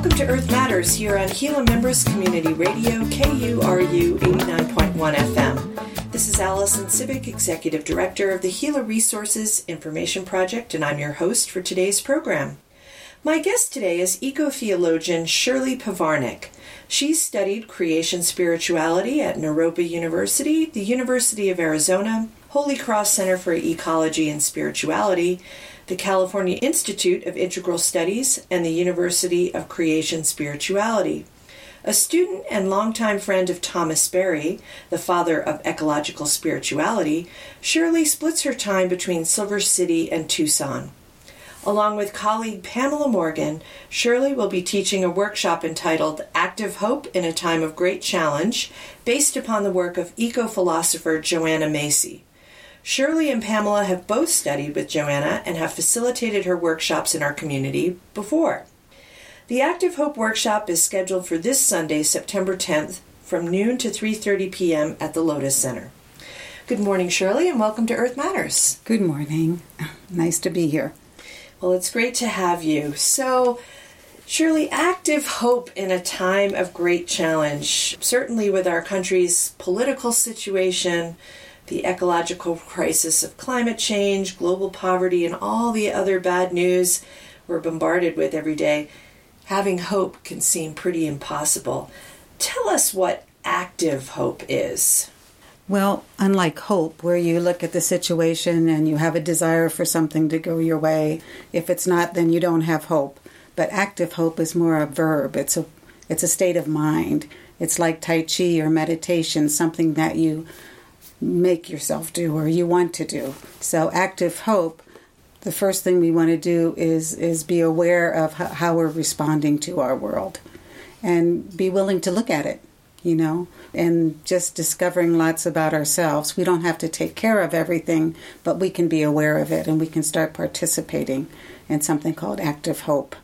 Welcome to Earth Matters here on Gila Members Community Radio, KURU 89.1 FM. This is Allison Civic, Executive Director of the Gila Resources Information Project, and I'm your host for today's program. My guest today is eco-theologian Shirley Pavarnik. She studied creation spirituality at Naropa University, the University of Arizona, Holy Cross Center for Ecology and Spirituality, the California Institute of Integral Studies, and the University of Creation Spirituality. A student and longtime friend of Thomas Berry, the father of ecological spirituality, Shirley splits her time between Silver City and Tucson. Along with colleague Pamela Morgan, Shirley will be teaching a workshop entitled Active Hope in a Time of Great Challenge, based upon the work of eco-philosopher Joanna Macy. Shirley and Pamela have both studied with Joanna and have facilitated her workshops in our community before. The Active Hope workshop is scheduled for this Sunday, September 10th, from noon to 3:30 p.m. at the Lotus Center. Good morning, Shirley, and welcome to Earth Matters. Good morning. Nice to be here. Well, it's great to have you. So, Shirley, active hope in a time of great challenge, certainly with our country's political situation, the ecological crisis of climate change, global poverty, and all the other bad news we're bombarded with every day. Having hope can seem pretty impossible. Tell us what active hope is. Well, unlike hope, where you look at the situation and you have a desire for something to go your way, if it's not, then you don't have hope. But active hope is more a verb. It's a state of mind. It's like Tai Chi or meditation, something that you make yourself do or you want to do. So active hope, the first thing we want to do is be aware of how we're responding to our world and be willing to look at it, and just discovering lots about ourselves. We don't have to take care of everything, but we can be aware of it and we can start participating in something called active hope.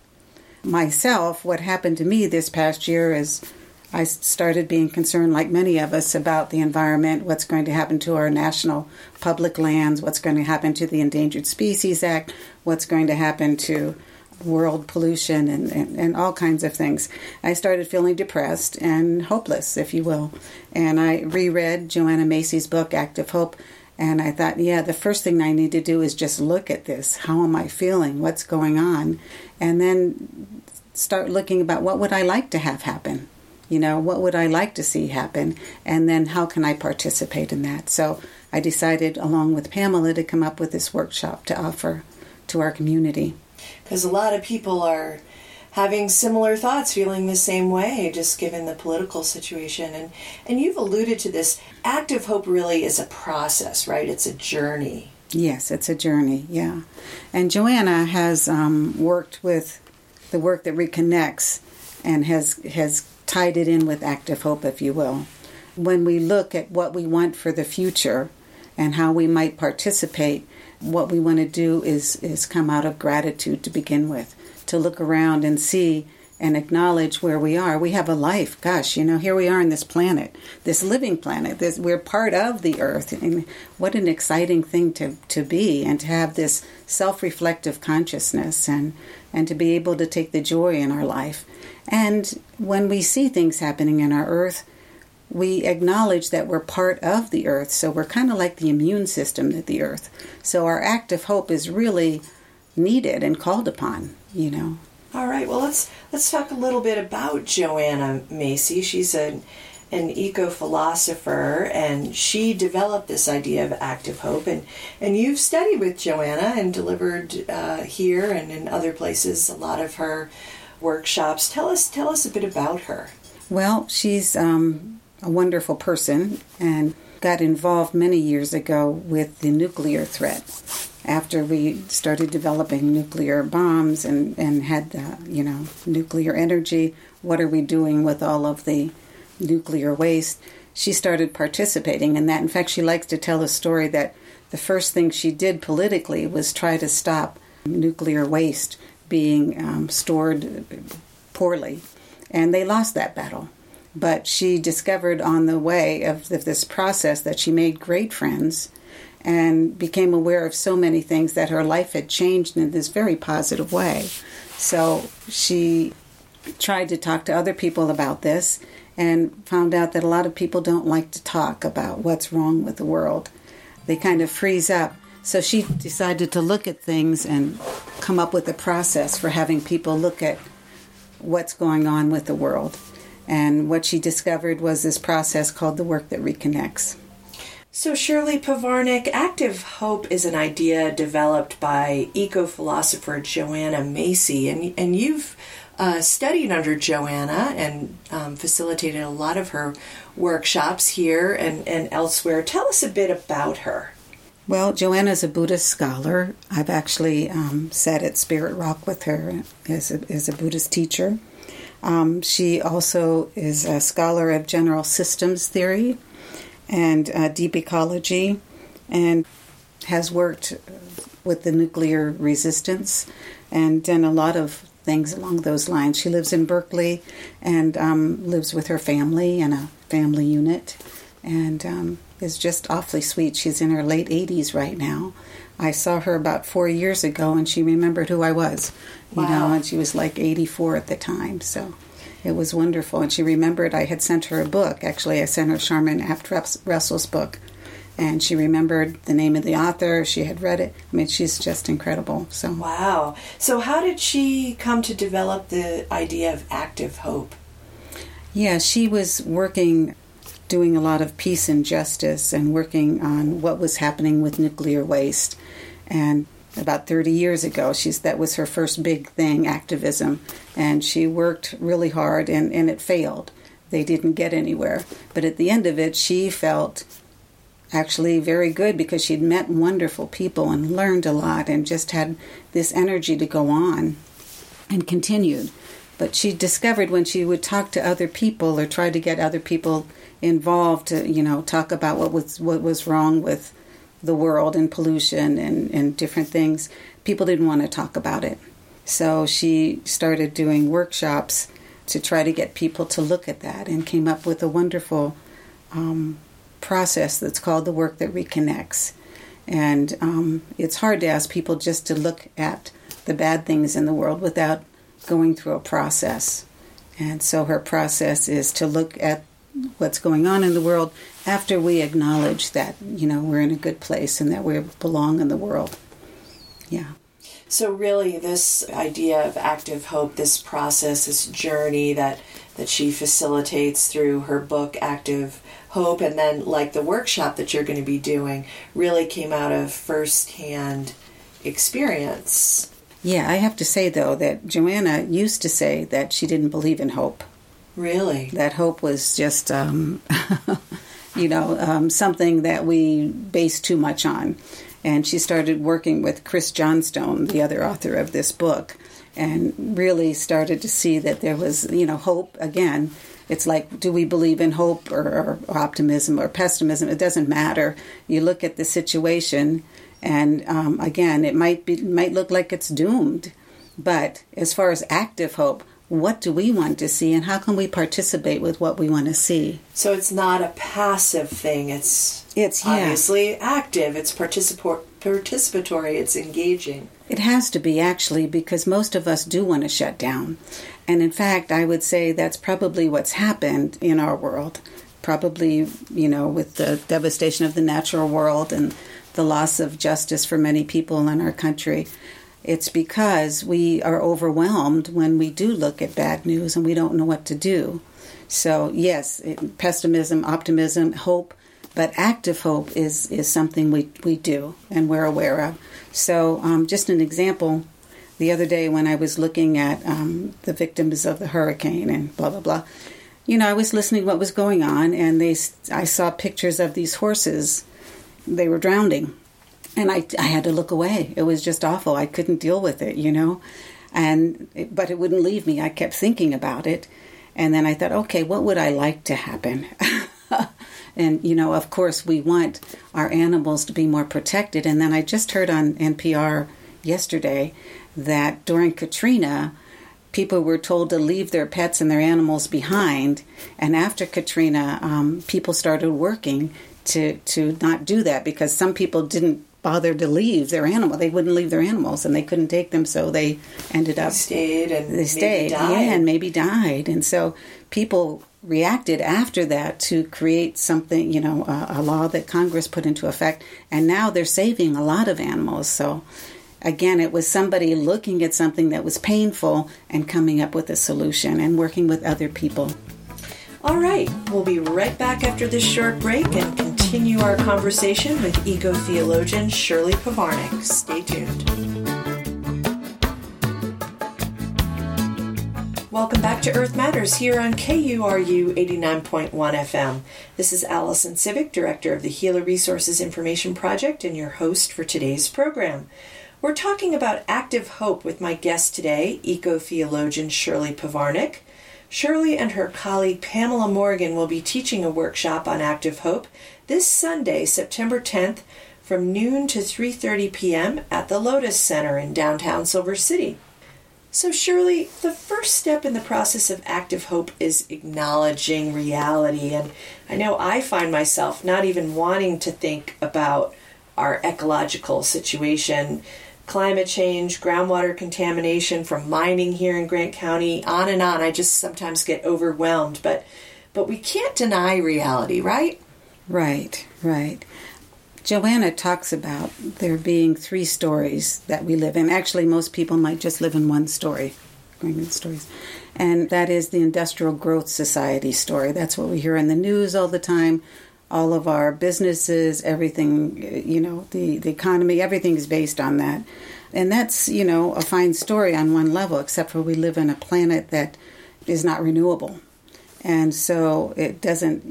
Myself, what happened to me this past year is I started being concerned, like many of us, about the environment, what's going to happen to our national public lands, what's going to happen to the Endangered Species Act, what's going to happen to world pollution and all kinds of things. I started feeling depressed and hopeless, if you will. And I reread Joanna Macy's book, Active Hope, and I thought, the first thing I need to do is just look at this. How am I feeling? What's going on? And then start looking about what would I like to have happen? What would I like to see happen? And then how can I participate in that? So I decided, along with Pamela, to come up with this workshop to offer to our community. Because a lot of people are having similar thoughts, feeling the same way, just given the political situation. And you've alluded to this. Active hope really is a process, right? It's a journey. Yes, it's a journey, yeah. And Joanna has worked with the work that reconnects and has tied it in with active hope, if you will. When we look at what we want for the future and how we might participate, what we want to do is come out of gratitude to begin with, to look around and see and acknowledge where we are. We have a life. Gosh, here we are on this planet, this living planet. We're part of the earth. And what an exciting thing to be, and to have this self-reflective consciousness and to be able to take the joy in our life. And when we see things happening in our earth, we acknowledge that we're part of the earth. So we're kind of like the immune system of the earth. So our active hope is really needed and called upon, All right, well, let's talk a little bit about Joanna Macy. She's an eco-philosopher, and she developed this idea of active hope. And you've studied with Joanna and delivered here and in other places a lot of her workshops. Tell us a bit about her. Well, she's a wonderful person and got involved many years ago with the nuclear threat. After we started developing nuclear bombs and had, nuclear energy, what are we doing with all of the nuclear waste? She started participating in that. In fact, she likes to tell a story that the first thing she did politically was try to stop nuclear waste being stored poorly. And they lost that battle. But she discovered on the way of this process that she made great friends and became aware of so many things that her life had changed in this very positive way. So she tried to talk to other people about this and found out that a lot of people don't like to talk about what's wrong with the world. They kind of freeze up. So she decided to look at things and come up with a process for having people look at what's going on with the world. And what she discovered was this process called the work that reconnects. So Shirley Pavarnik, active hope is an idea developed by eco-philosopher Joanna Macy, and you've studied under Joanna and facilitated a lot of her workshops here and elsewhere. Tell us a bit about her. Well, Joanna's a Buddhist scholar. I've actually sat at Spirit Rock with her as a Buddhist teacher. She also is a scholar of general systems theory and deep ecology, and has worked with the nuclear resistance and done a lot of things along those lines. She lives in Berkeley and lives with her family in a family unit, and is just awfully sweet. She's in her late 80s right now. I saw her about 4 years ago, and she remembered who I was. Wow. And she was like 84 at the time, so it was wonderful. And she remembered I had sent her a book. Actually, I sent her Charmin Aft Russell's book, and she remembered the name of the author. She had read it. I mean, she's just incredible. So wow. So how did she come to develop the idea of active hope? Yeah, she was doing a lot of peace and justice and working on what was happening with nuclear waste. And about 30 years ago, that was her first big thing, activism. And she worked really hard, and it failed. They didn't get anywhere. But at the end of it, she felt actually very good because she'd met wonderful people and learned a lot and just had this energy to go on and continued. But she discovered when she would talk to other people or try to get other people involved to, talk about what was wrong with the world and pollution and different things, people didn't want to talk about it. So she started doing workshops to try to get people to look at that, and came up with a wonderful process that's called the work that reconnects. And it's hard to ask people just to look at the bad things in the world without going through a process. And so her process is to look at what's going on in the world after we acknowledge that, we're in a good place and that we belong in the world. Yeah. So really this idea of active hope, this process, this journey that she facilitates through her book, Active Hope, and then like the workshop that you're going to be doing, really came out of firsthand experience. Yeah, I have to say, though, that Joanna used to say that she didn't believe in hope. Really? That hope was just, something that we base too much on. And she started working with Chris Johnstone, the other author of this book, and really started to see that there was, hope. Again, it's like, do we believe in hope or optimism or pessimism? It doesn't matter. You look at the situation, and again, it might look like it's doomed. But as far as active hope, what do we want to see, and how can we participate with what we want to see? So it's not a passive thing. It's obviously active. It's participatory. It's engaging. It has to be, actually, because most of us do want to shut down. And in fact, I would say that's probably what's happened in our world. Probably, with the devastation of the natural world and the loss of justice for many people in our country. It's because we are overwhelmed when we do look at bad news and we don't know what to do. So yes, pessimism, optimism, hope, but active hope is something we do and we're aware of. So just an example, the other day when I was looking at the victims of the hurricane and blah, blah, blah, I was listening to what was going on, and I saw pictures of these horses. They were drowning. And I had to look away. It was just awful. I couldn't deal with it, but it wouldn't leave me. I kept thinking about it. And then I thought, okay, what would I like to happen? And, of course, we want our animals to be more protected. And then I just heard on NPR yesterday that during Katrina, people were told to leave their pets and their animals behind. And after Katrina, people started working to not do that, because some people didn't bother to leave their animal. They wouldn't leave their animals, and they couldn't take them, so they ended up... They stayed, and maybe died. And so people reacted after that to create something, a law that Congress put into effect, and now they're saving a lot of animals. So again, it was somebody looking at something that was painful and coming up with a solution and working with other people. All right, we'll be right back after this short break and continue our conversation with eco-theologian Shirley Povanec. Stay tuned. Welcome back to Earth Matters here on KURU 89.1 FM. This is Allison Civic, Director of the Gila Resources Information Project, and your host for today's program. We're talking about active hope with my guest today, eco-theologian Shirley Povanec. Shirley and her colleague Pamela Morgan will be teaching a workshop on active hope this Sunday, September 10th, from noon to 3:30 p.m. at the Lotus Center in downtown Silver City. So Shirley, the first step in the process of active hope is acknowledging reality. And I know I find myself not even wanting to think about our ecological situation, climate change, groundwater contamination from mining here in Grant County, on and on. I just sometimes get overwhelmed. But we can't deny reality, right? Right. Joanna talks about there being 3 stories that we live in. Actually, most people might just live in one story, and that is the Industrial Growth Society story. That's what we hear in the news all the time. All of our businesses, everything, the economy, everything is based on that. And that's, a fine story on one level, except for we live on a planet that is not renewable. And so it doesn't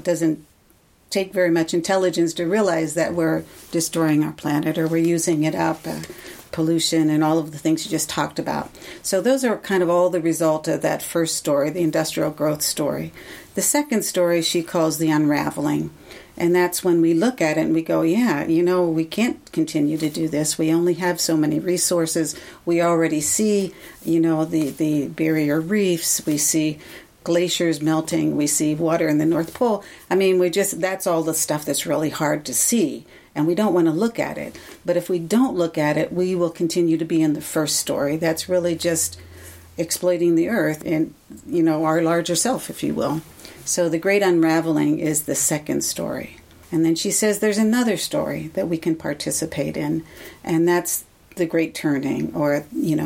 take very much intelligence to realize that we're destroying our planet or we're using it up, pollution and all of the things you just talked about. So those are kind of all the result of that first story, the industrial growth story. The second story she calls the unraveling. And that's when we look at it and we go, we can't continue to do this. We only have so many resources. We already see, the barrier reefs. We see glaciers melting. We see water in the North Pole. I mean, that's all the stuff that's really hard to see. And we don't want to look at it. But if we don't look at it, we will continue to be in the first story. That's really just exploiting the earth and, our larger self, if you will. So the great unraveling is the second story. And then she says there's another story that we can participate in, and that's the great turning, or,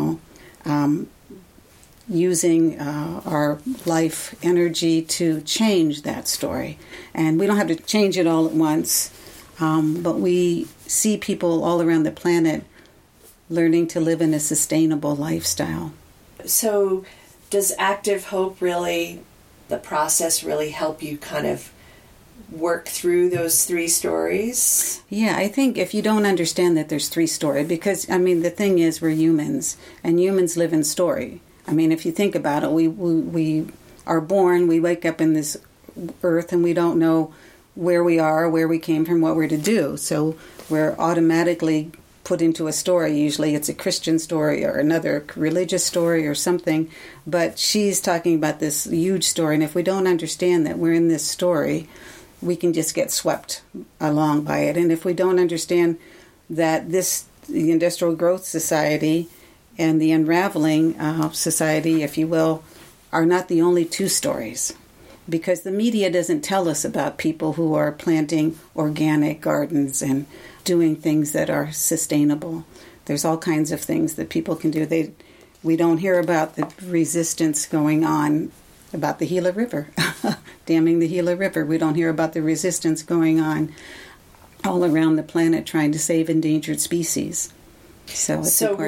using our life energy to change that story. And we don't have to change it all at once, but we see people all around the planet learning to live in a sustainable lifestyle. So does active hope the process really help you kind of work through those 3 stories? Yeah, I think if you don't understand that there's 3 stories, because, the thing is we're humans, and humans live in story. If you think about it, we are born, we wake up in this earth, and we don't know where we are, where we came from, what we're to do. So we're automatically put into a story. Usually it's a Christian story or another religious story or something. But she's talking about this huge story. And if we don't understand that we're in this story, we can just get swept along by it. And if we don't understand that the Industrial Growth Society and the Unraveling Society, if you will, are not the only 2 stories. Because the media doesn't tell us about people who are planting organic gardens and doing things that are sustainable. There's all kinds of things that people can do. We don't hear about the resistance going on about the Gila River, damming the Gila River. We don't hear about the resistance going on all around the planet trying to save endangered species. So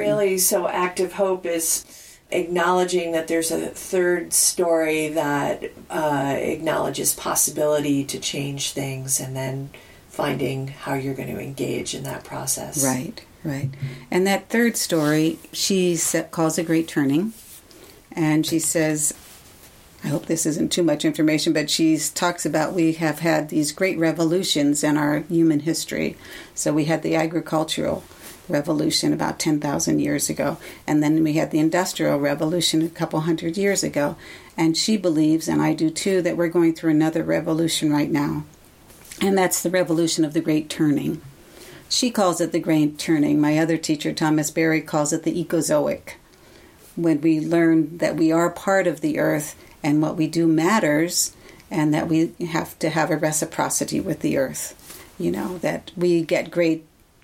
active hope is acknowledging that there's a third story that acknowledges possibility to change things, and then finding how you're going to engage in that process. Right. And that third story, she calls a great turning. And she says, I hope this isn't too much information, but she talks about we have had these great revolutions in our human history. So we had the agricultural revolution about 10,000 years ago. And then we had the Industrial Revolution a couple hundred years ago. And she believes, and I do too, that we're going through another revolution right now. And that's the revolution of the Great Turning. She calls it the great turning. My other teacher, Thomas Berry, calls it the ecozoic. When we learn that we are part of the earth and what we do matters, and that we have to have a reciprocity with the earth. That we get great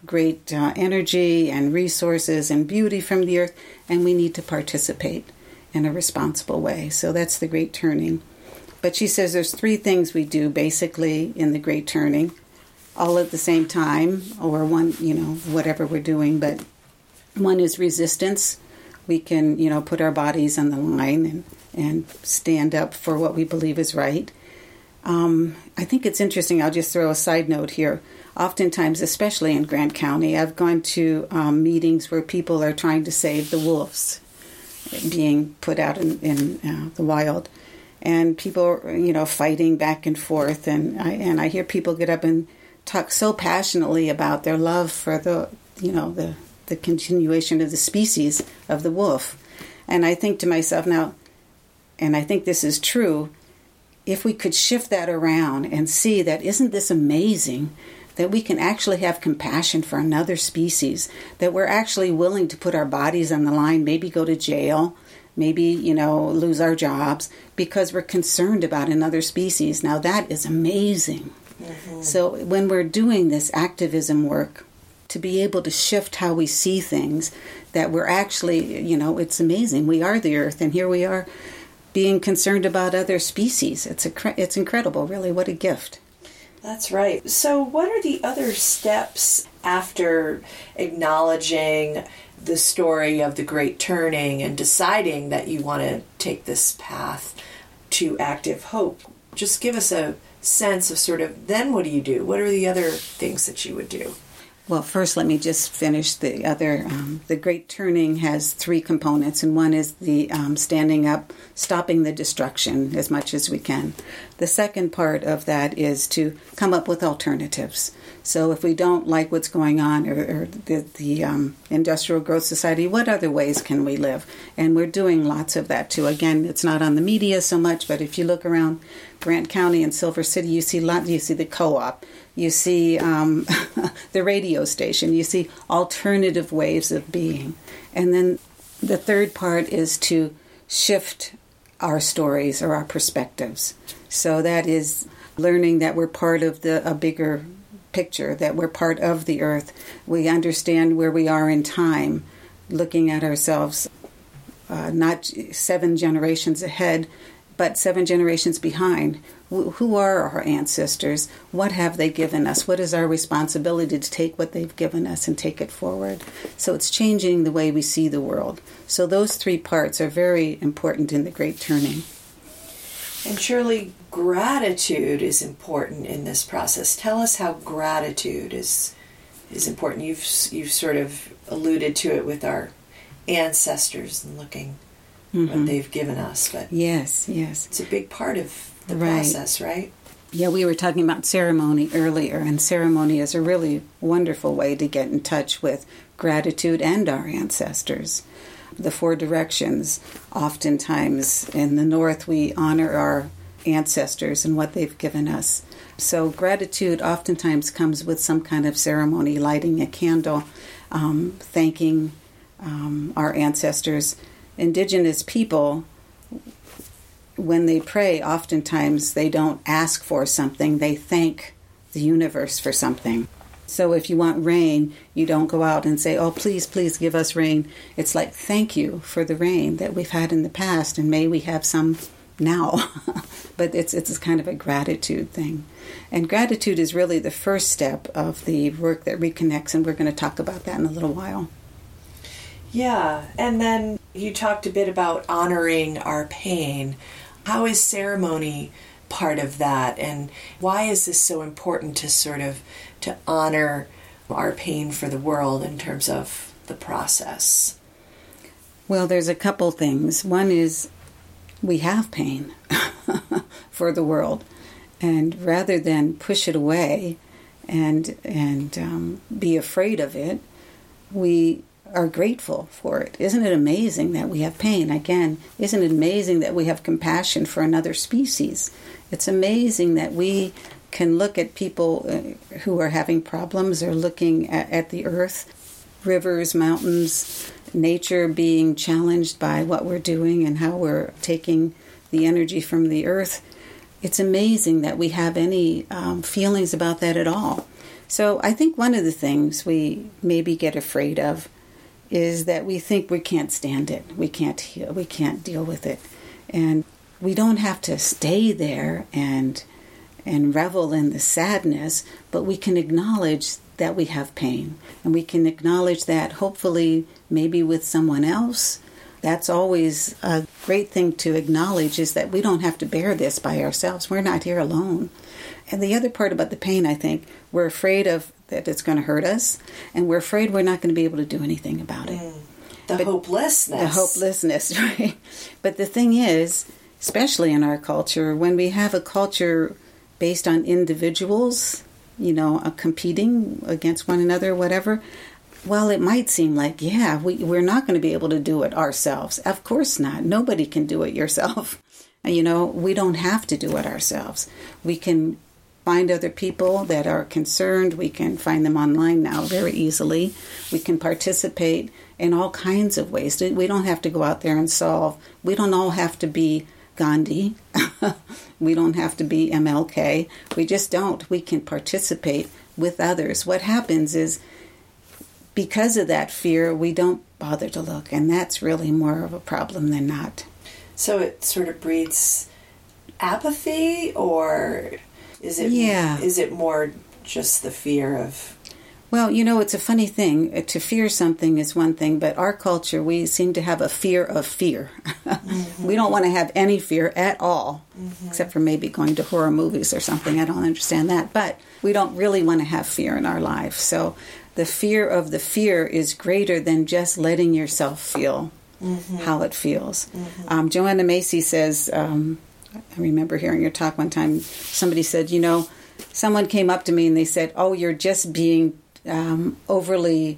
energy and resources and beauty from the earth, and we need to participate in a responsible way. So that's the great turning. But she says there's 3 things we do basically in the great turning, all at the same time, or one, whatever we're doing. But one is resistance. We can, put our bodies on the line and stand up for what we believe is right. I think it's interesting. I'll just throw a side note here. Oftentimes, especially in Grant County, I've gone to meetings where people are trying to save the wolves being put out in the wild. And people are, fighting back and forth. And I hear people get up and talk so passionately about their love for the continuation of the species of the wolf. And I think to myself now, and I think this is true, if we could shift that around and see that, isn't this amazing that we can actually have compassion for another species, that we're actually willing to put our bodies on the line, maybe go to jail, maybe, lose our jobs because we're concerned about another species. Now that is amazing. Mm-hmm. So when we're doing this activism work, to be able to shift how we see things, that we're actually, it's amazing. We are the earth, and here we are being concerned about other species. It's incredible, really. What a gift. That's right. So what are the other steps after acknowledging the story of the Great Turning and deciding that you want to take this path to active hope? Just give us a sense of sort of, then what do you do? What are the other things that you would do? Well, first, let me just finish the other. The Great Turning has 3 components, and one is the standing up, stopping the destruction as much as we can. The second part of that is to come up with alternatives. So if we don't like what's going on, or the Industrial Growth Society, what other ways can we live? And we're doing lots of that, too. Again, it's not on the media so much, but if you look around Grant County and Silver City, you see the co-op. You see the radio station. You see alternative ways of being. And then the third part is to shift our stories or our perspectives. So that is learning that we're part of a bigger picture, that we're part of the earth. We understand where we are in time, looking at ourselves not 7 generations ahead, but 7 generations behind. Who are our ancestors? What have they given us? What is our responsibility to take what they've given us and take it forward? So it's changing the way we see the world. So those 3 parts are very important in the Great Turning. And surely gratitude is important in this process. Tell us how gratitude is important. You've sort of alluded to it with our ancestors and looking what they've given us. But yes. It's a big part of the process, right? Yeah, we were talking about ceremony earlier, and ceremony is a really wonderful way to get in touch with gratitude and our ancestors. The 4 directions, oftentimes in the North, we honor our ancestors and what they've given us. So gratitude oftentimes comes with some kind of ceremony, lighting a candle, thanking our ancestors. Indigenous people, when they pray, oftentimes they don't ask for something, they thank the universe for something. So if you want rain, you don't go out and say, oh, please, please give us rain. It's like, thank you for the rain that we've had in the past, and may we have some now. But it's kind of a gratitude thing. And gratitude is really the first step of the work that reconnects, and we're going to talk about that in a little while. Yeah, and then you talked a bit about honoring our pain. How is ceremony part of that, and why is this so important to honor our pain for the world in terms of the process? Well, there's a couple things. One is we have pain for the world, and rather than push it away and be afraid of it, we are grateful for it. Isn't it amazing that we have pain? Again, isn't it amazing that we have compassion for another species? It's amazing that we can look at people who are having problems or looking at the earth, rivers, mountains, nature being challenged by what we're doing and how we're taking the energy from the earth. It's amazing that we have any feelings about that at all. So I think one of the things we maybe get afraid of is that we think we can't stand it. We can't heal. We can't deal with it. And we don't have to stay there and revel in the sadness, but we can acknowledge that we have pain. And we can acknowledge that hopefully maybe with someone else. That's always a great thing to acknowledge, is that we don't have to bear this by ourselves. We're not here alone. And the other part about the pain, I think, we're afraid of that it's going to hurt us, and we're afraid we're not going to be able to do anything about it. The hopelessness. The hopelessness, right? But the thing is, especially in our culture, when we have a culture based on individuals, competing against one another, whatever, well, it might seem like, we're not going to be able to do it ourselves. Of course not. Nobody can do it yourself. We don't have to do it ourselves. We can find other people that are concerned. We can find them online now very easily. We can participate in all kinds of ways. We don't have to go out there and solve. We don't all have to be Gandhi. We don't have to be MLK. We just don't. We can participate with others. What happens is, because of that fear, we don't bother to look, and that's really more of a problem than not. So it sort of breeds apathy, or is it more just the fear of... Well, it's a funny thing. To fear something is one thing, but our culture, we seem to have a fear of fear. Mm-hmm. We don't want to have any fear at all, except for maybe going to horror movies or something. I don't understand that. But we don't really want to have fear in our life. So the fear of the fear is greater than just letting yourself feel how it feels. Mm-hmm. Joanna Macy says, I remember hearing her talk one time, somebody said, someone came up to me and they said, "Oh, you're just being overly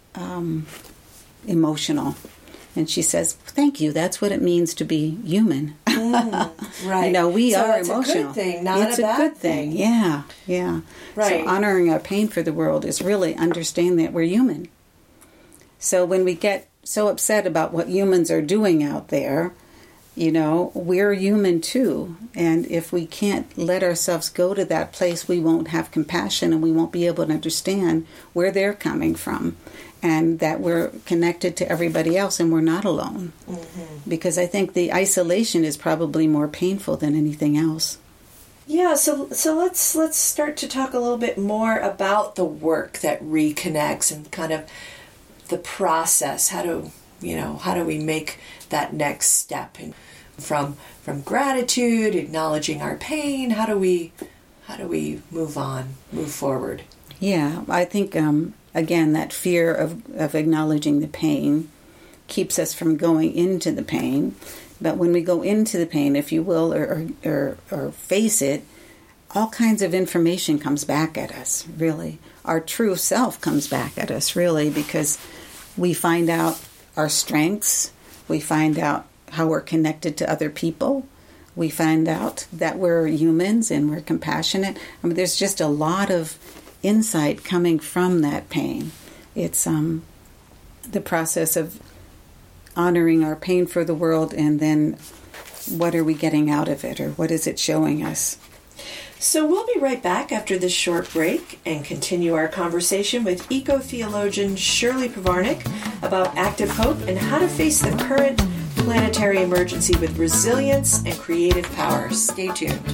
emotional." And she says, "Thank you. That's what it means to be human." Right. We are it's emotional. It's a good thing, not it's a bad good thing. Yeah. Right. So honoring our pain for the world is really understanding that we're human. So when we get so upset about what humans are doing out there, we're human too. And if we can't let ourselves go to that place, we won't have compassion and we won't be able to understand where they're coming from, and that we're connected to everybody else and we're not alone. Mm-hmm. Because I think the isolation is probably more painful than anything else. Yeah, so let's start to talk a little bit more about the work that reconnects and kind of the process. How do we make that next step from gratitude, acknowledging our pain? How do we move forward? Yeah, I think again, that fear of acknowledging the pain keeps us from going into the pain. But when we go into the pain, if you will, or face it, all kinds of information comes back at us, really. Our true self comes back at us, really, because we find out our strengths, we find out how we're connected to other people, we find out that we're humans and we're compassionate. There's just a lot of insight coming from that pain. It's the process of honoring our pain for the world, and then what are we getting out of it, or what is it showing us? So we'll be right back after this short break and continue our conversation with eco-theologian Shirley Povanec about active hope and how to face the current planetary emergency with resilience and creative power. Stay tuned.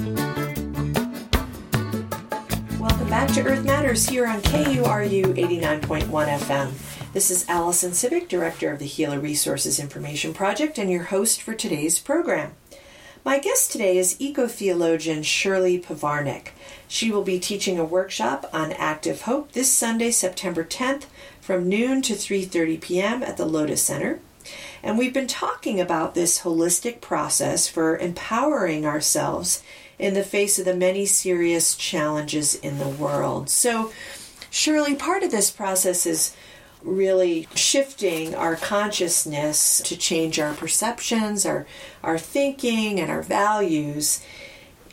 Welcome back to Earth Matters here on KURU 89.1 FM. This is Allison Civic, Director of the Gila Resources Information Project, and your host for today's program. My guest today is eco-theologian Shirley Povanec. She will be teaching a workshop on active hope this Sunday, September 10th, from noon to 3:30 p.m. at the Lotus Center. And we've been talking about this holistic process for empowering ourselves in the face of the many serious challenges in the world. So, Shirley, part of this process is really shifting our consciousness to change our perceptions, our thinking, and our values.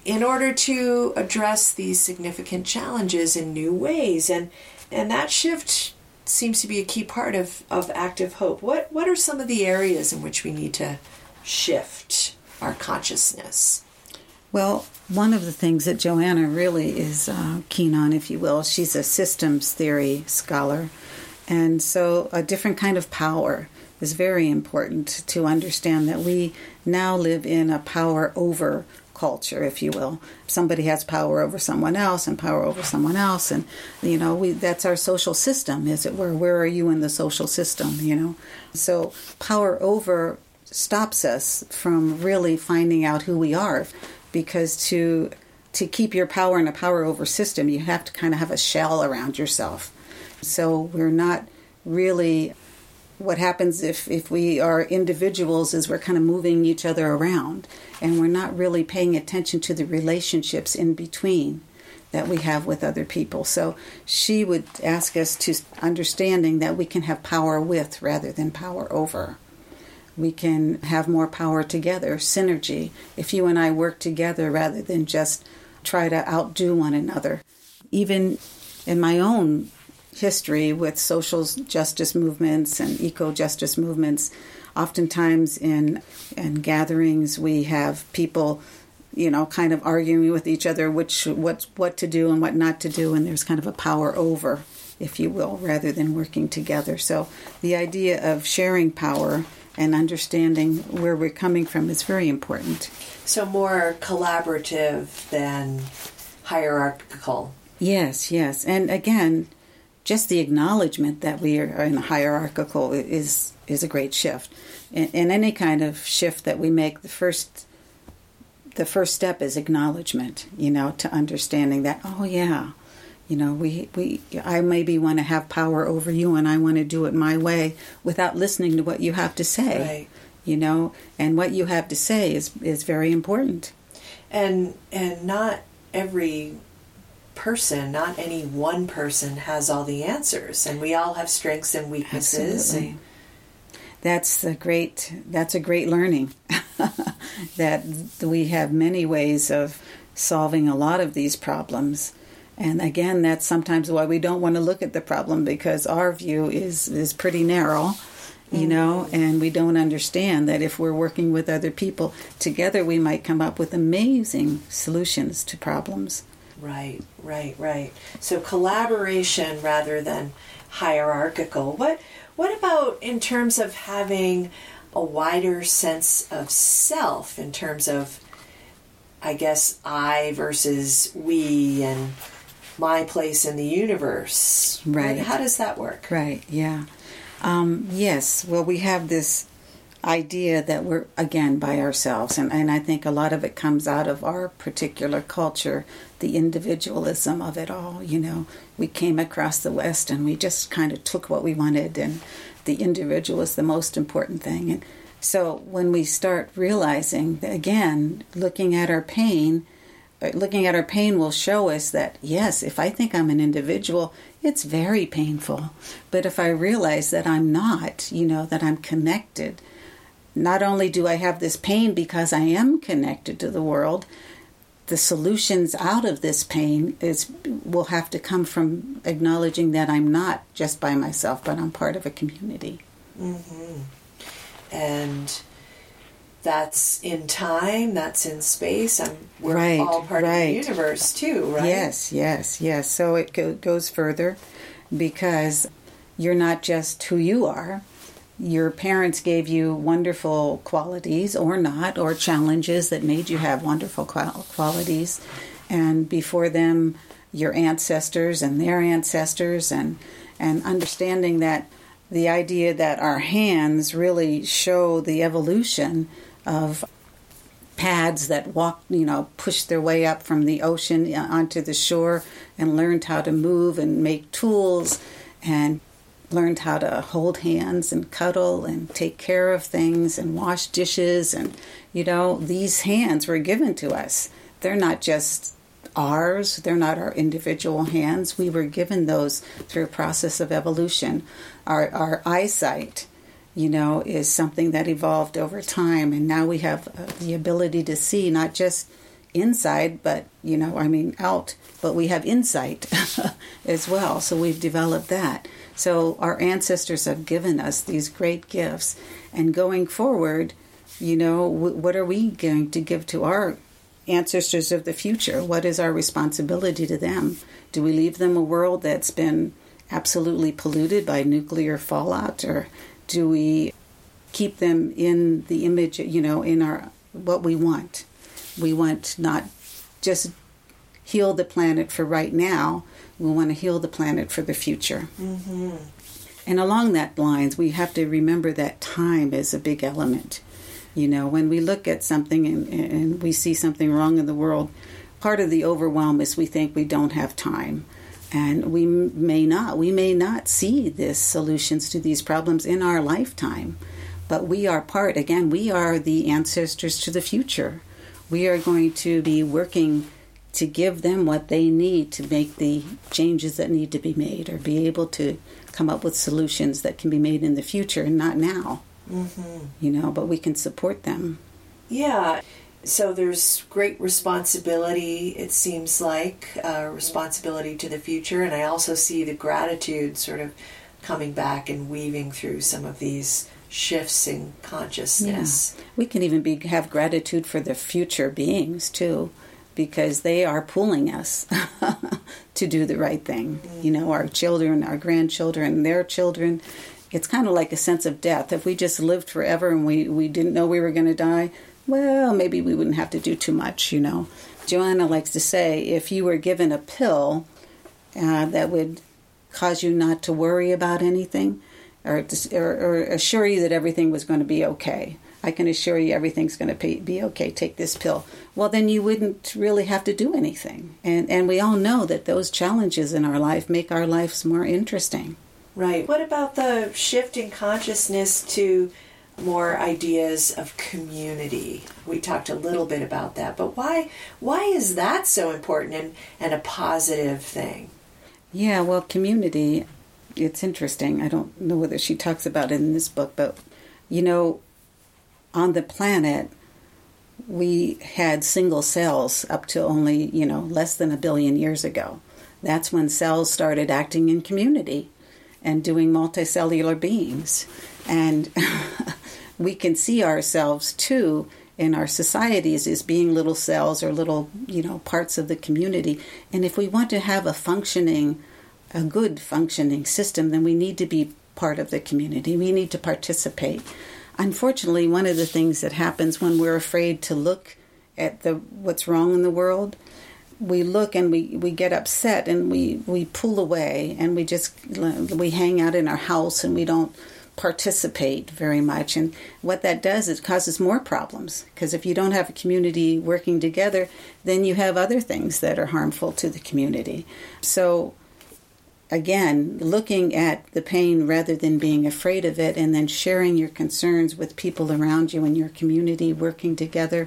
in order to address these significant challenges in new ways. And that shift seems to be a key part of Active Hope. What are some of the areas in which we need to shift our consciousness? Well, one of the things that Joanna really is keen on, if you will, she's a systems theory scholar. And so a different kind of power is very important to understand, that we now live in a power over culture, if you will. Somebody has power over someone else and power over someone else. And, that's our social system, as it were. Where are you in the social system, So power over stops us from really finding out who we are, because to keep your power in a power over system, you have to kind of have a shell around yourself. So we're not really, what happens if we are individuals is we're kind of moving each other around, and we're not really paying attention to the relationships in between that we have with other people. So she would ask us to understanding that we can have power with rather than power over. We can have more power together, synergy, if you and I work together rather than just try to outdo one another. Even in my own history with social justice movements and eco-justice movements, oftentimes in gatherings we have people, kind of arguing with each other what to do and what not to do, and there's kind of a power over, if you will, rather than working together. So the idea of sharing power and understanding where we're coming from is very important. So more collaborative than hierarchical. Yes. And again, just the acknowledgement that we are in a hierarchical is a great shift. In any kind of shift that we make, the first step is acknowledgement, to understanding that, I maybe want to have power over you and I want to do it my way without listening to what you have to say. Right. And what you have to say is very important. And not every person, not any one person has all the answers, and we all have strengths and weaknesses. Absolutely. That's a great learning that we have many ways of solving a lot of these problems. And again, that's sometimes why we don't want to look at the problem, because our view is pretty narrow, and we don't understand that if we're working with other people together, we might come up with amazing solutions to problems. Right. So collaboration rather than hierarchical. What about in terms of having a wider sense of self, in terms of, I guess, I versus we and my place in the universe? Right. How does that work? Right, yeah. Yes, well, we have this idea that we're, again, by ourselves. And I think a lot of it comes out of our particular culture, the individualism of it all. We came across the West and we just kind of took what we wanted, and the individual is the most important thing. And so when we start realizing that, again, looking at our pain will show us that, yes, if I think I'm an individual, it's very painful. But if I realize that I'm not, that I'm connected, not only do I have this pain because I am connected to the world, the solutions out of this pain will have to come from acknowledging that I'm not just by myself, but I'm part of a community. Mm-hmm. And that's in time, that's in space, we're all part of the universe too, right? Yes. So it goes further, because you're not just who you are. Your parents gave you wonderful qualities, or not, or challenges that made you have wonderful qualities. And before them, your ancestors and their ancestors, and understanding that the idea that our hands really show the evolution of pads that pushed their way up from the ocean onto the shore and learned how to move and make tools and learned how to hold hands and cuddle and take care of things and wash dishes. And, these hands were given to us. They're not just ours. They're not our individual hands. We were given those through a process of evolution. Our eyesight, is something that evolved over time. And now we have the ability to see not just inside, but, out, but we have insight as well. So we've developed that. So our ancestors have given us these great gifts. And going forward, what are we going to give to our ancestors of the future? What is our responsibility to them? Do we leave them a world that's been absolutely polluted by nuclear fallout, or do we keep them in the image, in our what we want? We want not just heal the planet for right now. We want to heal the planet for the future. Mm-hmm. And along that lines, we have to remember that time is a big element. When we look at something and we see something wrong in the world, part of the overwhelm is we think we don't have time. And we may not see the solutions to these problems in our lifetime. But we are we are the ancestors to the future. We are going to be working to give them what they need to make the changes that need to be made, or be able to come up with solutions that can be made in the future and not now. Mm-hmm. But we can support them. Yeah. So there's great responsibility, it seems like, responsibility to the future. And I also see the gratitude sort of coming back and weaving through some of these shifts in consciousness. Yeah. We can even have gratitude for the future beings, too, because they are pulling us to do the right thing. Mm-hmm. Our children, our grandchildren, their children. It's kind of like a sense of death. If we just lived forever and we didn't know we were going to die, well, maybe we wouldn't have to do too much, Joanna likes to say, if you were given a pill that would cause you not to worry about anything, or assure you that everything was going to be okay, I can assure you everything's going to be okay, take this pill. Well, then you wouldn't really have to do anything. And we all know that those challenges in our life make our lives more interesting. Right. What about the shift in consciousness to more ideas of community? We talked a little bit about that, but why is that so important and a positive thing? Yeah, well, community, it's interesting. I don't know whether she talks about it in this book, but, on the planet, we had single cells up to only, less than 1 billion years ago. That's when cells started acting in community and doing multicellular beings. And we can see ourselves, too, in our societies as being little cells or little, parts of the community. And if we want to have a good functioning system, then we need to be part of the community. We need to participate. Unfortunately, one of the things that happens when we're afraid to look at what's wrong in the world, we look and we get upset and we pull away and we hang out in our house and we don't participate very much. And what that does is causes more problems, because if you don't have a community working together, then you have other things that are harmful to the community. So again, looking at the pain rather than being afraid of it, and then sharing your concerns with people around you in your community, working together,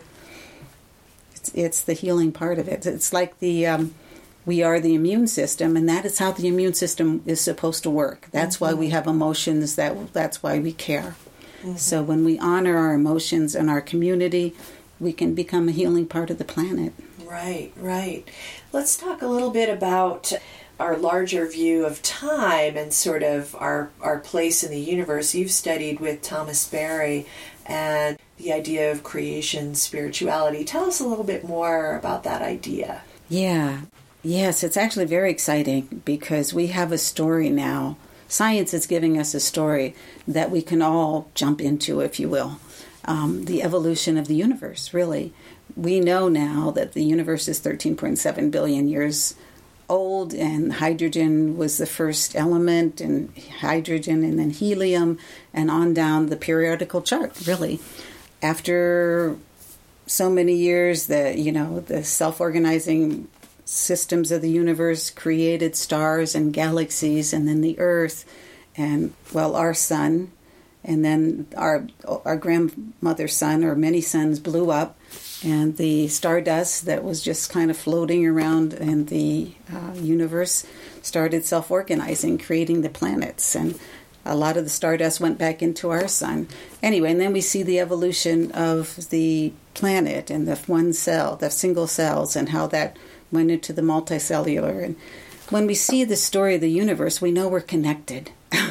it's the healing part of it. It's like we are the immune system, and that is how the immune system is supposed to work. That's why we have emotions, that's why we care. Mm-hmm. So when we honor our emotions and our community, we can become a healing part of the planet. Right. Let's talk a little bit about our larger view of time and sort of our place in the universe. You've studied with Thomas Berry and the idea of creation spirituality. Tell us a little bit more about that idea. Yeah. Yes, it's actually very exciting because we have a story now. Science is giving us a story that we can all jump into, if you will. The evolution of the universe, really. We know now that the universe is 13.7 billion years old, and hydrogen was the first element, and hydrogen and then helium, and on down the periodical chart, really. After so many years, the self-organizing systems of the universe created stars and galaxies, and then the Earth, and, our sun, and then our grandmother's sun, or many suns, blew up, and the stardust that was just kind of floating around in the universe started self-organizing, creating the planets. And A lot of the stardust went back into our sun. Anyway, and then we see the evolution of the planet and the one cell, the single cells, and how that went into the multicellular. And when we see the story of the universe, we know we're connected.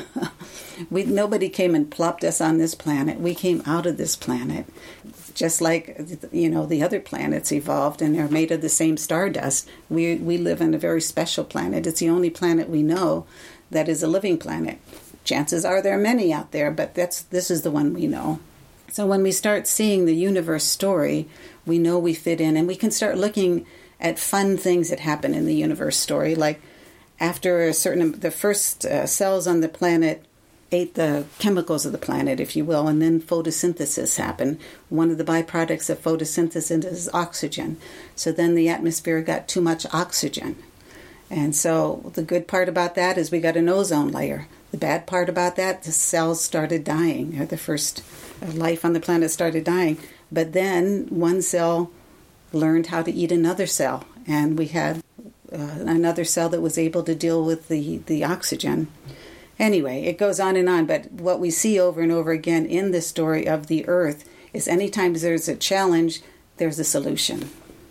Nobody came and plopped us on this planet. We came out of this planet. Just like, the other planets evolved and are made of the same stardust. We live in a very special planet. It's the only planet we know that is a living planet. Chances are there are many out there, but this is the one we know. So when we start seeing the universe story, we know we fit in, and we can start looking at fun things that happen in the universe story. Like after the first cells on the planet ate the chemicals of the planet, if you will, and then photosynthesis happened. One of the byproducts of photosynthesis is oxygen. So then the atmosphere got too much oxygen. And so the good part about that is we got an ozone layer. The bad part about that, the cells started dying, or the first life on the planet started dying. But then one cell learned how to eat another cell, and we had another cell that was able to deal with the oxygen. Anyway, it goes on and on, but what we see over and over again in the story of the Earth is anytime there's a challenge, there's a solution.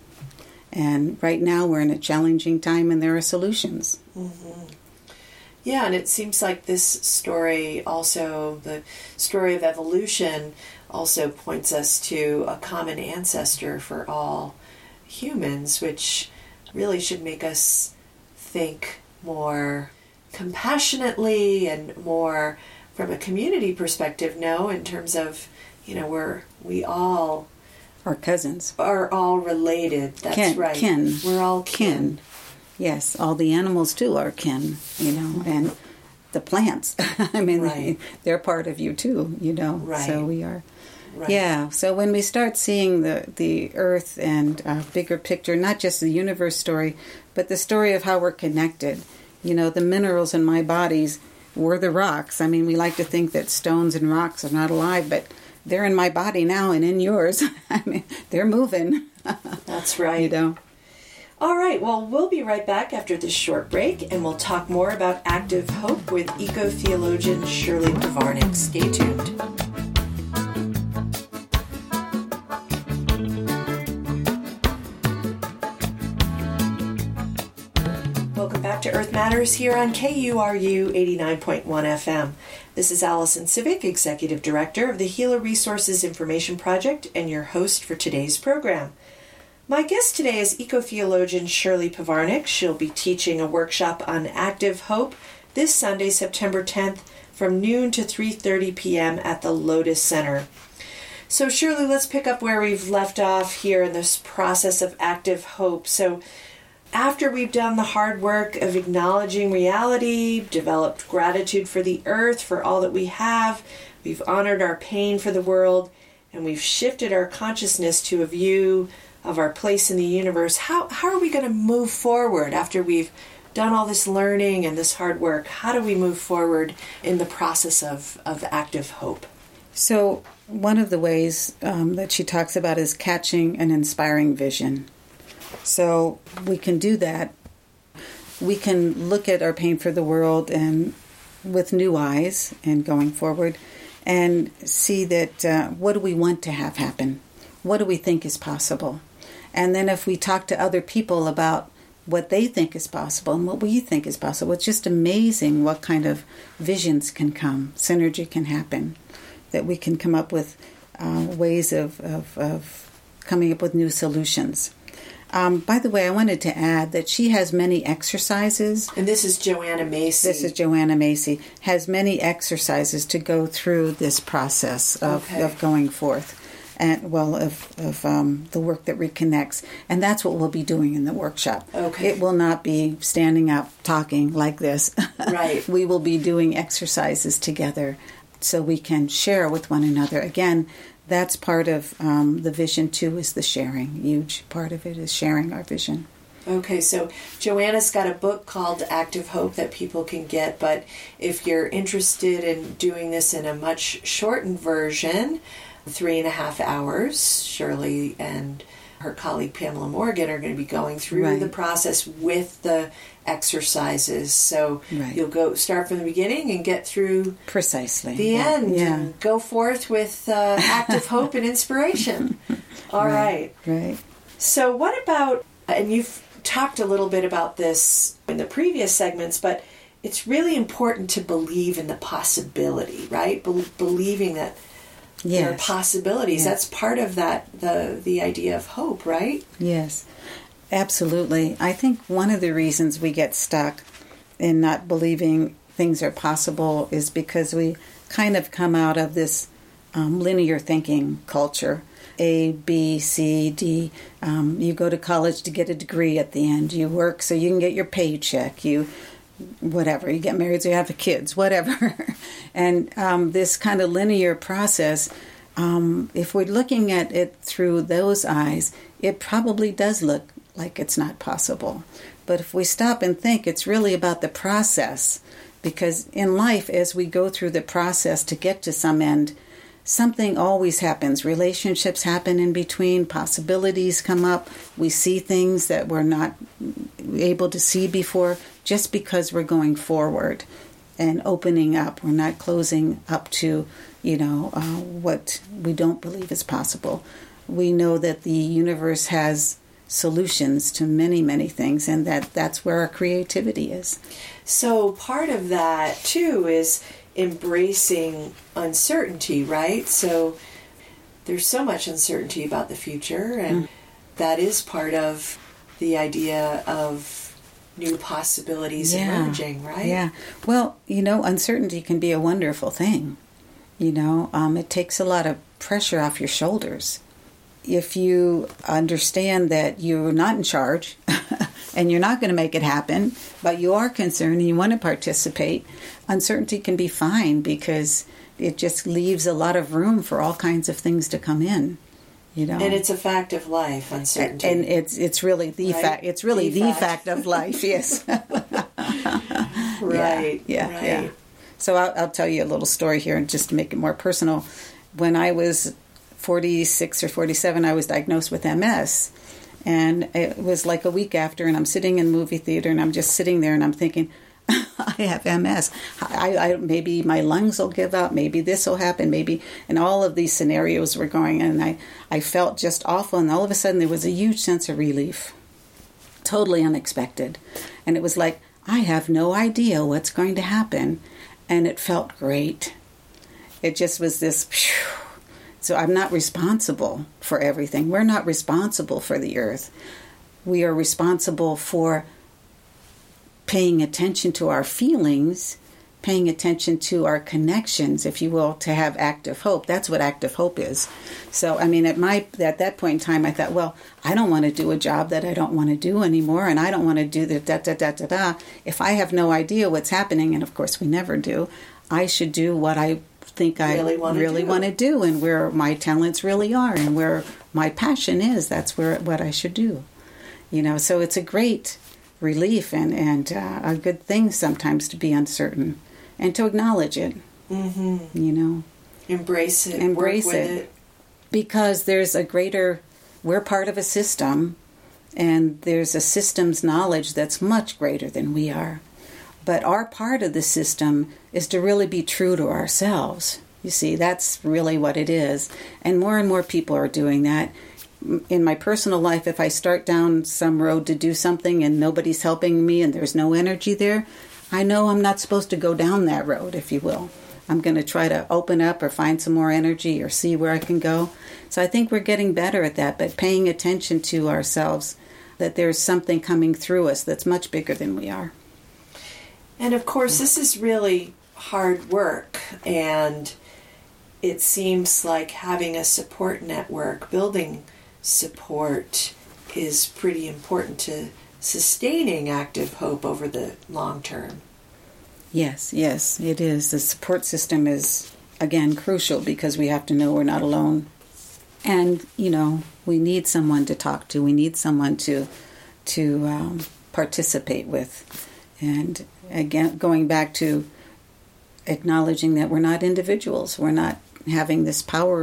And right now we're in a challenging time and there are solutions. Mm-hmm. Yeah, and it seems like this story also, the story of evolution, also points us to a common ancestor for all humans, which really should make us think more compassionately and more from a community perspective, in terms of, we all are cousins. Are all related. That's right. Kin. We're all kin. Yes, all the animals too are kin, and the plants. I mean, right. They're part of you too, Right. So we are. Right. Yeah, so when we start seeing the Earth and bigger picture, not just the universe story, but the story of how we're connected. The minerals in my bodies were the rocks. I mean, we like to think that stones and rocks are not alive, but they're in my body now and in yours. I mean, they're moving. That's right. All right, well, we'll be right back after this short break, and we'll talk more about active hope with eco-theologian Shirley Pavarnik. Stay tuned. Welcome back to Earth Matters here on KURU 89.1 FM. This is Allison Civic, Executive Director of the Gila Resources Information Project, and your host for today's program. My guest today is eco-theologian Shirley Pavarnik. She'll be teaching a workshop on active hope this Sunday, September 10th, from noon to 3:30 p.m. at the Lotus Center. So Shirley, let's pick up where we've left off here in this process of active hope. So after we've done the hard work of acknowledging reality, developed gratitude for the earth, for all that we have, we've honored our pain for the world, and we've shifted our consciousness to a view of our place in the universe, how are we going to move forward after we've done all this learning and this hard work? How do we move forward in the process of active hope? So one of the ways that she talks about is catching an inspiring vision. So we can do that. We can look at our pain for the world and with new eyes and going forward and see that what do we want to have happen? What do we think is possible? And then if we talk to other people about what they think is possible and what we think is possible, it's just amazing what kind of visions can come, synergy can happen, that we can come up with ways of coming up with new solutions. By the way, I wanted to add that she has many exercises. And this is Joanna Macy. This is Joanna Macy. Has many exercises to go through this process of going forth. And of the work that reconnects. And that's what we'll be doing in the workshop. Okay. It will not be standing up talking like this. Right. We will be doing exercises together so we can share with one another. Again, that's part of the vision too, is the sharing. Huge part of it is sharing our vision. Okay, so Joanna's got a book called Active Hope that people can get, but if you're interested in doing this in a much shortened version, 3.5 hours. Shirley and her colleague Pamela Morgan are going to be going through the process with the exercises. So you'll start from the beginning and get through precisely the end and go forth with active hope and inspiration. All right. So what about, and you've talked a little bit about this in the previous segments, but it's really important to believe in the possibility, right? Believing that there are possibilities. That's part of that, the idea of hope, right? Yes, absolutely. I think one of the reasons we get stuck in not believing things are possible is because we kind of come out of this linear thinking culture. A, B, C, D. You go to college to get a degree at the end. You work so you can get your paycheck. You get married so you have kids, whatever. And this kind of linear process, if we're looking at it through those eyes, it probably does look like it's not possible. But if we stop and think, it's really about the process. Because in life, as we go through the process to get to some end, something always happens. Relationships happen in between. Possibilities come up. We see things that we're not able to see before just because we're going forward and opening up. We're not closing up to, what we don't believe is possible. We know that the universe has solutions to many, many things, and that's where our creativity is. So part of that, too, is embracing uncertainty, right? So there's so much uncertainty about the future, and that is part of the idea of new possibilities emerging, right? Yeah. Well, uncertainty can be a wonderful thing. It takes a lot of pressure off your shoulders. If you understand that you're not in charge and you're not going to make it happen, but you are concerned and you want to participate, uncertainty can be fine because it just leaves a lot of room for all kinds of things to come in. And it's a fact of life, uncertainty. And it's really the fact. It's really the fact of life. Yes. Right. Yeah. So I'll tell you a little story here, and just to make it more personal. When I was 46 or 47, I was diagnosed with MS, and it was like a week after, and I'm sitting in the movie theater, and I'm just sitting there, and I'm thinking, I have MS. I maybe my lungs will give up. Maybe this will happen. Maybe, and all of these scenarios were going, and I felt just awful. And all of a sudden, there was a huge sense of relief, totally unexpected, and it was like I have no idea what's going to happen, and it felt great. It just was this. So I'm not responsible for everything. We're not responsible for the earth. We are responsible for paying attention to our feelings, paying attention to our connections, if you will, to have active hope. That's what active hope is. So, at that point in time, I thought, well, I don't want to do a job that I don't want to do anymore, and I don't want to do the da-da-da-da-da. If I have no idea what's happening, and of course we never do, I should do what I think I really want to do, and where my talents really are, and where my passion is. That's what I should do. So it's a great relief and a good thing sometimes to be uncertain and to acknowledge it. Mm-hmm. Embrace it. Embrace work with it. Because there's we're part of a system, and there's a system's knowledge that's much greater than we are. But our part of the system is to really be true to ourselves. You see, that's really what it is. And more people are doing that. In my personal life, if I start down some road to do something and nobody's helping me and there's no energy there, I know I'm not supposed to go down that road, if you will. I'm going to try to open up or find some more energy or see where I can go. So I think we're getting better at that, but paying attention to ourselves, that there's something coming through us that's much bigger than we are. And of course, this is really hard work, and it seems like having a support network, building support, is pretty important to sustaining active hope over the long term. Yes, it is. The support system is, again, crucial because we have to know we're not alone. And, we need someone to talk to. We need someone to participate with. And again, going back to acknowledging that we're not individuals. We're not having this power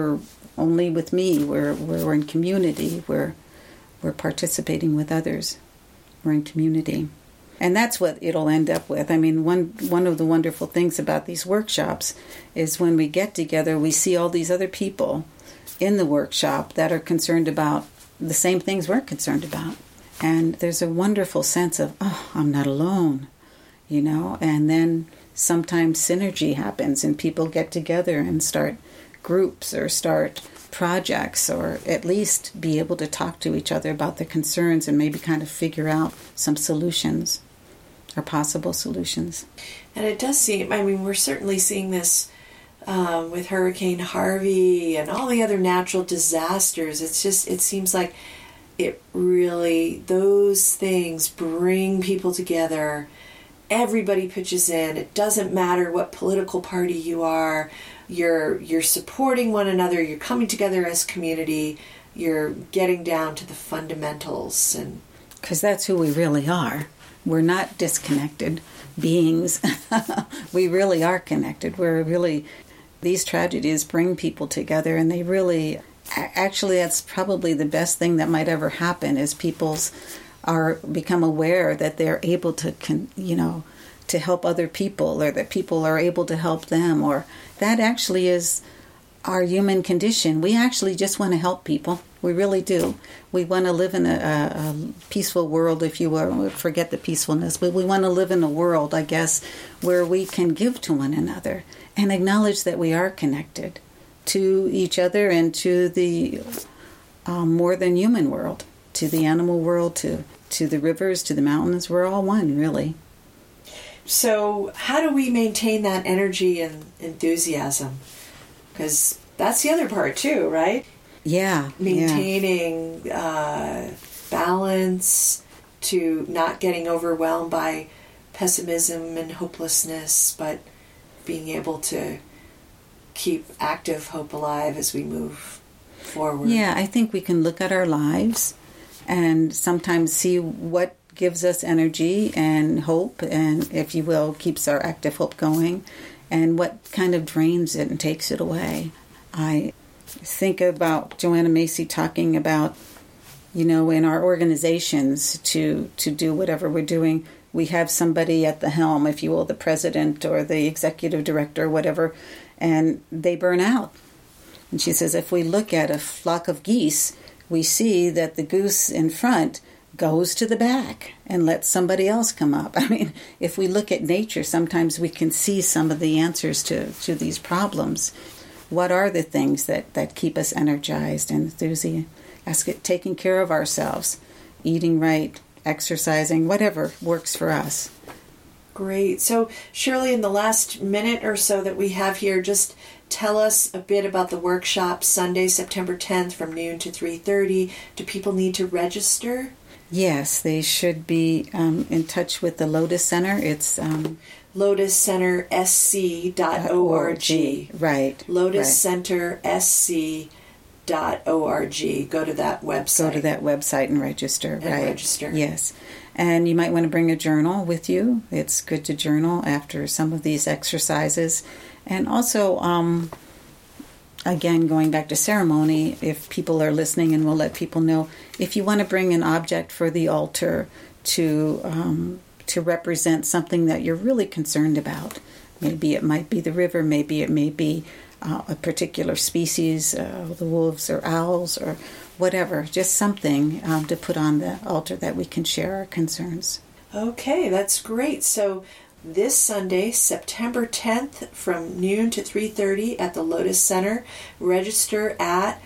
only with me. We're in community. We're participating with others. We're in community. And that's what it'll end up with. I mean, one of the wonderful things about these workshops is when we get together, we see all these other people in the workshop that are concerned about the same things we're concerned about. And there's a wonderful sense of, oh, I'm not alone, and then sometimes synergy happens and people get together and start groups or start projects, or at least be able to talk to each other about their concerns and maybe kind of figure out some solutions or possible solutions. And it does seem, we're certainly seeing this with Hurricane Harvey and all the other natural disasters. It seems like it really, those things bring people together. Everybody pitches in. It doesn't matter what political party you are. You're supporting one another. You're coming together as community. You're getting down to the fundamentals. And because that's who we really are. We're not disconnected beings. We really are connected. These tragedies bring people together, and they really, actually, that's probably the best thing that might ever happen, is people's become aware that they're able to, to help other people, or that people are able to help them, or that actually is our human condition. We actually just want to help people. We really do. We want to live in a peaceful world, if you will. Forget the peacefulness, but we want to live in a world, I guess, where we can give to one another and acknowledge that we are connected to each other and to the more than human world, to the animal world, to the rivers, to the mountains. We're all one, really. So how do we maintain that energy and enthusiasm? Because that's the other part too, right? Yeah. Maintaining balance, to not getting overwhelmed by pessimism and hopelessness, but being able to keep active hope alive as we move forward. Yeah, I think we can look at our lives and sometimes see what gives us energy and hope, and, if you will, keeps our active hope going, and what kind of drains it and takes it away. I think about Joanna Macy talking about, in our organizations to do whatever we're doing, we have somebody at the helm, if you will, the president or the executive director, whatever, and they burn out. And she says, if we look at a flock of geese, we see that the goose in front goes to the back and lets somebody else come up. If we look at nature, sometimes we can see some of the answers to these problems. What are the things that keep us energized and enthusiastic? Taking care of ourselves, eating right, exercising, whatever works for us. Great. So, Shirley, in the last minute or so that we have here, just tell us a bit about the workshop Sunday, September 10th from noon to 3:30. Do people need to register? Yes, they should be in touch with the Lotus Center. It's lotuscentersc.org. Right. lotuscentersc.org. Go to that website. And register. And right. register. Yes. And you might want to bring a journal with you. It's good to journal after some of these exercises. And also, again, going back to ceremony, if people are listening, and we'll let people know, if you want to bring an object for the altar to represent something that you're really concerned about. Maybe it might be the river, maybe it may be a particular species, the wolves or owls or whatever, just something to put on the altar that we can share our concerns. Okay, that's great. So this Sunday, September 10th, from noon to 3:30 at the Lotus Center. Register at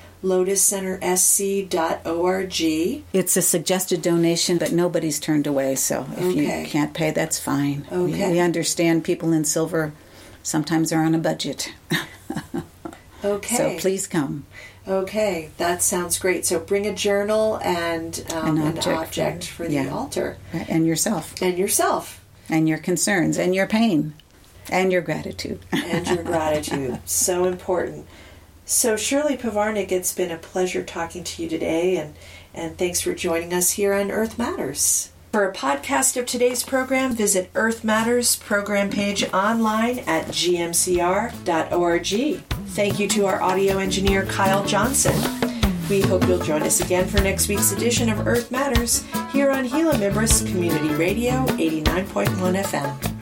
lotuscentersc.org. It's a suggested donation, but nobody's turned away, so if you can't pay, that's fine. Okay. We understand people in silver sometimes are on a budget. Okay. So please come. Okay, that sounds great. So bring a journal and an object for the altar. And yourself. And yourself. And your concerns, and your pain, and your gratitude. And your gratitude. So important. So Shirley Povarnik, it's been a pleasure talking to you today, and thanks for joining us here on Earth Matters. For a podcast of today's program, visit Earth Matters program page online at gmcr.org. Thank you to our audio engineer, Kyle Johnson. We hope you'll join us again for next week's edition of Earth Matters here on Gila Members Community Radio 89.1 FM.